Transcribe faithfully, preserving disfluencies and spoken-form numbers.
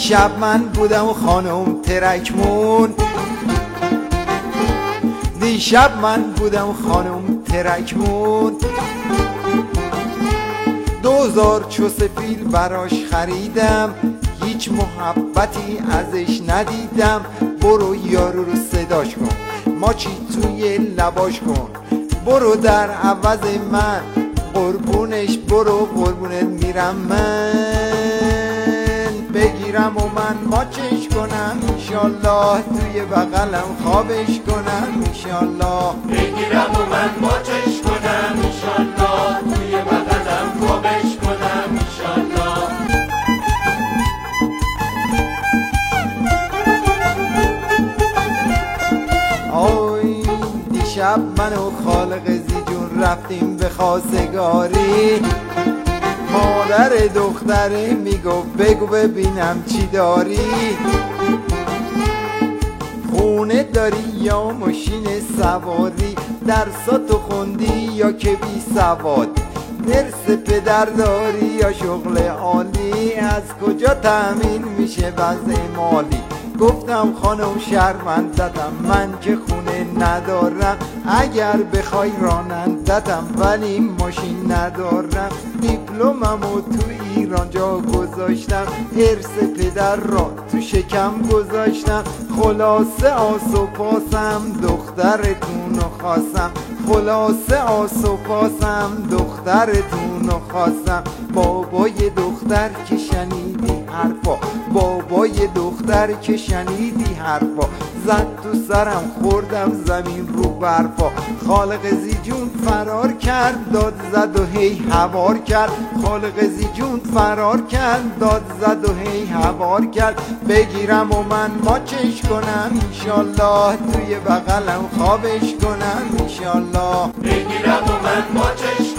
دیشب من بودم خانم ترکمون، دیشب من بودم خانم ترکمون، دوزار چو سفیل براش خریدم، هیچ محبتی ازش ندیدم. برو یارو رو صداش کن، ماچی توی لباش کن، برو در عوض من قربونش برو، قربونت میرم من، بگیرم و من ماچش کنم انشالله، توی بغلم خوابش کنم انشالله، بگیرم و من ماچش کنم انشالله، توی بغلم خوابش کنم انشالله. آی دیشب من و خالق زیجون رفتیم به خواستگاری، مادر دختره میگفت بگو ببینم چی داری، خونه داری یا ماشین سواری، درساتو خوندی یا که بی سواد، درس پدر داری یا شغل عالی، از کجا تأمین میشه وضع مالی؟ گفتم خانم شرمندتم من که خونه ندارم، اگر بخوای رانندتم ولی ماشین ندارم، دیپلممو تو ایران جا گذاشتم، ارث پدر را تو شکم گذاشتم، خلاصه آس و پاسم دخترتونو خواستم، خلاصه آس و پاسم دخترتونو خواستم. بابای دختر که شنیدی حرفا، بابای دختر که شنیدی حرفا، زد تو سرم خوردم زمین رو برفا، خالق زیجون فرار کرد داد زد و هی هوار کرد، خالق زیجون فرار کرد داد زد و هی هوار کرد، بگیرم و من ماچش کنم انشالله، توی بغلم خوابش کنم انشالله، بگیرم و من ماچش